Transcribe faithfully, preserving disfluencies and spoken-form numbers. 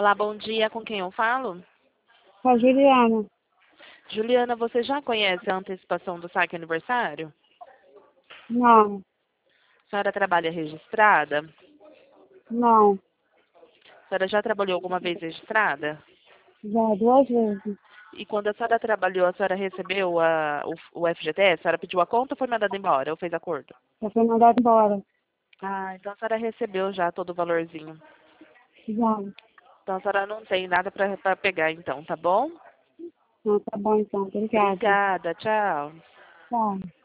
Olá, bom dia. Com quem eu falo? Com a Juliana. Juliana, você já conhece a antecipação do saque aniversário? Não, A senhora trabalha registrada? não. A senhora já trabalhou alguma vez registrada? Já duas vezes. E quando a senhora trabalhou, a senhora recebeu a, o, o F G T S? A senhora pediu a conta ou foi mandada embora? Ou fez acordo? Já foi mandado embora. Ah, então a senhora recebeu já todo o valorzinho. Já. Então a senhora não tem nada para pegar então, tá bom? Não, tá bom então. Obrigada. Obrigada, tchau. Tchau.